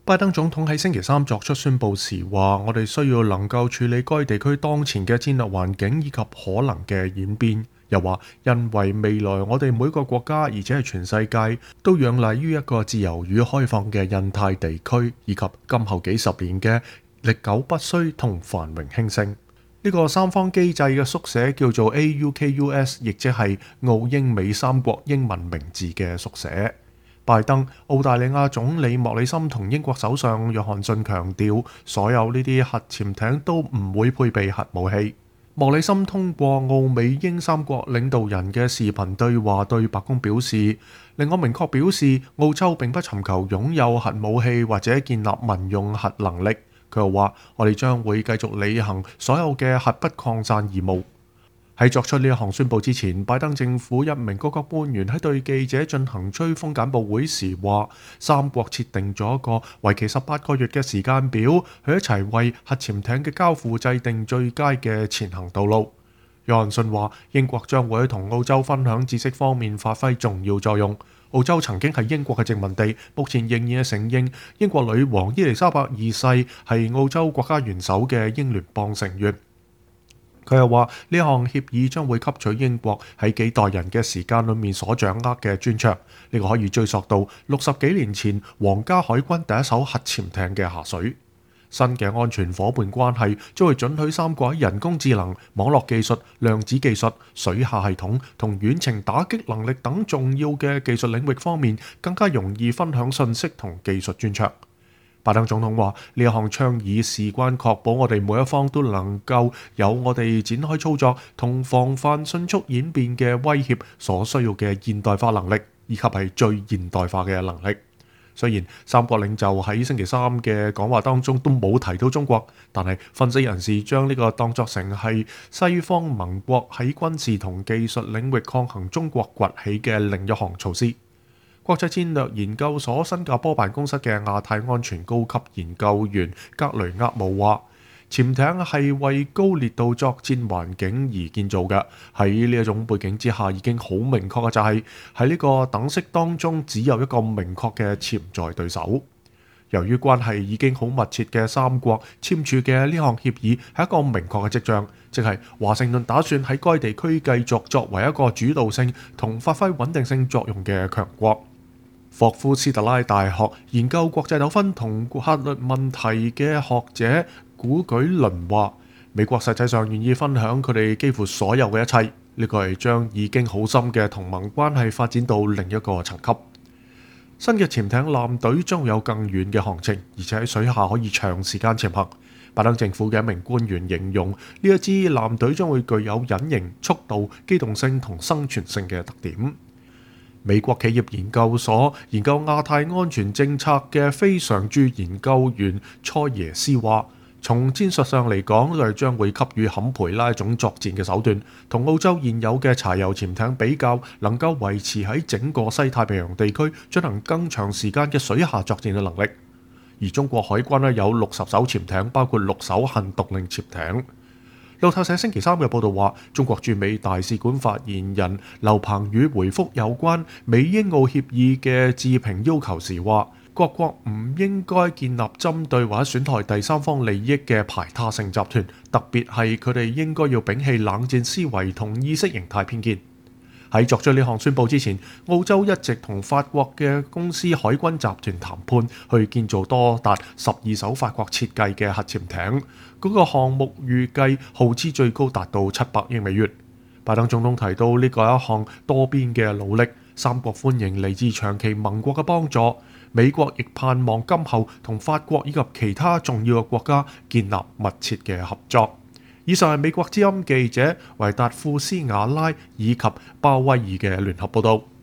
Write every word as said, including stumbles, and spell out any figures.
拜登總統喺星期三作出宣佈時話：我哋需要能夠處理該地區當前嘅戰略環境以及可能嘅演變。又話因為未來我哋每個國家，而且係全世界都仰賴於一個自由與開放嘅印太地區，以及今後幾十年嘅歷久不衰同繁榮興盛。呢個三方機制嘅縮寫叫做 A U K U S， 亦即係澳英美三國英文名字嘅縮寫。拜登、澳大利亞總理莫里森同英國首相約翰遜強調，所有呢啲核潛艇都唔會配備核武器。莫里森通過澳美英三國領導人嘅視頻對話對白宮表示，令我明確表示澳洲並不尋求擁有核武器或者建立民用核能力。佢又話：我哋將會繼續履行所有嘅核不擴散義務。喺作出呢一項宣佈之前，拜登政府一名高級官員喺對記者進行追風簡報會時話，三國設定咗一個為期十八個月嘅時間表，去一齊為核潛艇嘅交付制定最佳嘅前行道路。約翰遜話，英國將會同澳洲分享知識方面發揮重要作用。澳洲曾經係英國嘅殖民地，目前仍然係承認英國女王伊麗莎白二世係澳洲國家元首嘅英聯邦成員。佢又話呢項協議將會吸取英國喺幾代人嘅時間裏面所掌握嘅專長，呢個可以追溯到六十幾年前皇家海軍第一艘核潛艇嘅下水。新嘅安全夥伴關係將會准許三國喺人工智能、網絡技術、量子技術、水下系統同遠程打擊能力等重要嘅技術領域方面更加容易分享信息同技術專長。拜登總統話：呢一項倡議事關確保我哋每一方都能夠有我哋展開操作同防範迅速演變嘅威脅所需要嘅現代化能力，以及係最現代化嘅能力。雖然三國領袖喺星期三嘅講話當中都冇提到中國，但係分析人士將呢個當作成係西方盟國喺軍事同技術領域抗衡中國崛起嘅另一項措施。國際戰略研究所新加坡辦公室嘅亞太安全高級研究員格雷厄姆話：潛艇係為高烈度作戰環境而建造嘅。喺呢一種背景之下，已經好明確嘅就係喺呢個等式當中只有一個明確嘅潛在對手。由於關係已經好密切嘅三國簽署嘅呢項協議係一個明確嘅跡象，即係華盛頓打算喺該地區繼續作為一個主導性同發揮穩定性作用嘅強國。霍夫斯特拉大學研究國際糾紛同法律問題嘅學者古舉倫話：美國實際上願意分享佢哋幾乎所有嘅一切，呢個係將已經好深嘅同盟關係發展到另一個層級。新嘅潛艇艦隊將會有更遠嘅航程，而且喺水下可以長時間潛行。拜登政府嘅一名官員形容呢一支艦隊將會具有隱形、速度、機動性同生存性嘅特點。美國企業研究所研究亞太安全政策嘅非常駐研究員蔡耶斯話：從戰術上嚟講，佢哋將會給予坎培拉一種作戰嘅手段，同澳洲現有嘅柴油潛艇比較，能夠維持喺整個西太平洋地區進行更長時間嘅水下作戰嘅能力。而中國海軍咧有六十艘潛艇，包括六艘核獨立潛艇。路透社星期三嘅報導話，中國駐美大使館發言人劉鵬宇回覆有關美英澳協議嘅置評要求時話，各國唔應該建立針對或者損害第三方利益嘅排他性集團，特別係佢哋應該要摒棄冷戰思維同意識形態偏見。喺作出呢項宣佈之前，澳洲一直同法國嘅公司海軍集團談判，去建造多達十二艘法國設計嘅核潛艇。嗰個項目預計耗資最高達到七百億美元。拜登總統提到呢個係一項多邊嘅努力，三國歡迎嚟自長期盟國嘅幫助。美國亦盼望今後同法國以及其他重要嘅國家建立密切嘅合作。以上係美國之音記者維達庫斯瓦拉以及鮑威爾嘅聯合報導。